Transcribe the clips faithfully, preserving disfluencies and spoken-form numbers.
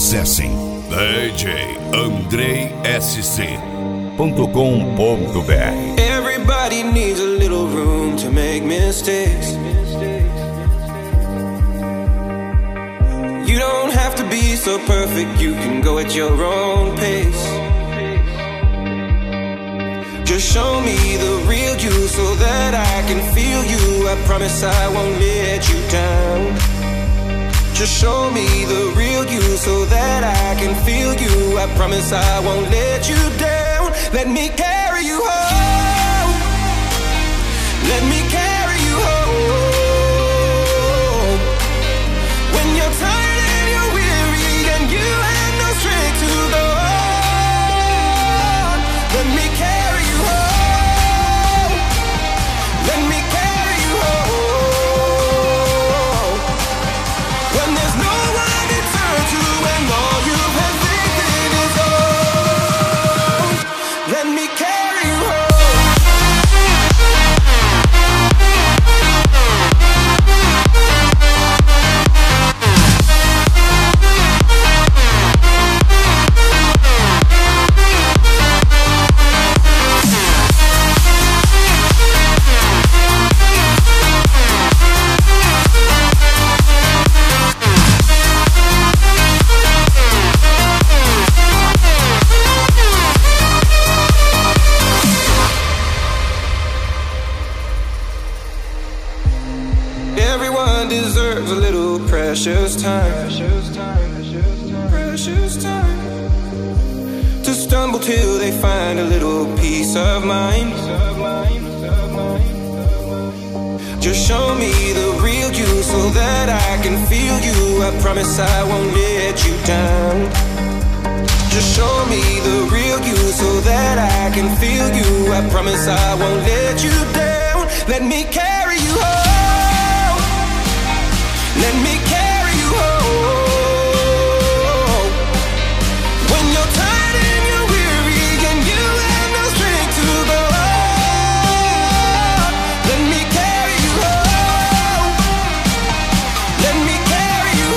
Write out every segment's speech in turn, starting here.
Acessem d j andrei s c ponto com ponto b r. Everybody needs a little room to make mistakes. You don't have to be so perfect, you can go at your own pace. Just show me the real you so that I can feel you. I promise I won't let you down. Just show me the real you so that I can feel you. I promise I won't let you down. Let me carry you home. Let me carry you home. When you're tired and you're weary and you have no strength to go on, let me carry you home. Let me carry you home. When there's no one to turn to and all you have faith in is home, let me carry you home. Everyone deserves a little precious time. Precious time. To stumble till they find a little peace of mind. Just show me the real you so that I can feel you. I promise I won't let you down. Just show me the real you so that I can feel you. I promise I won't let you down. Let me carry you home. Let me carry you home. When you're tired and you're weary and you have no strength to go on, let me carry you home. Let me carry you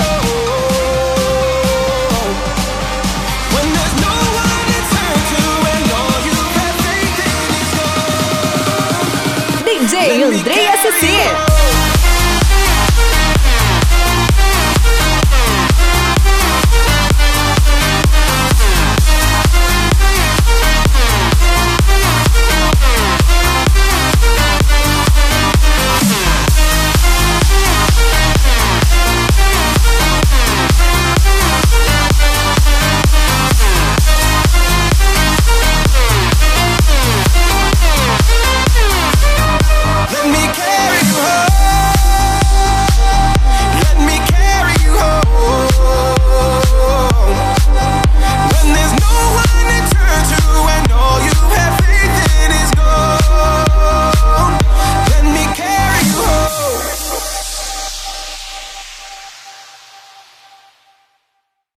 home. When there's no one to turn to and all you have faith in is gone. D J Andrei S C.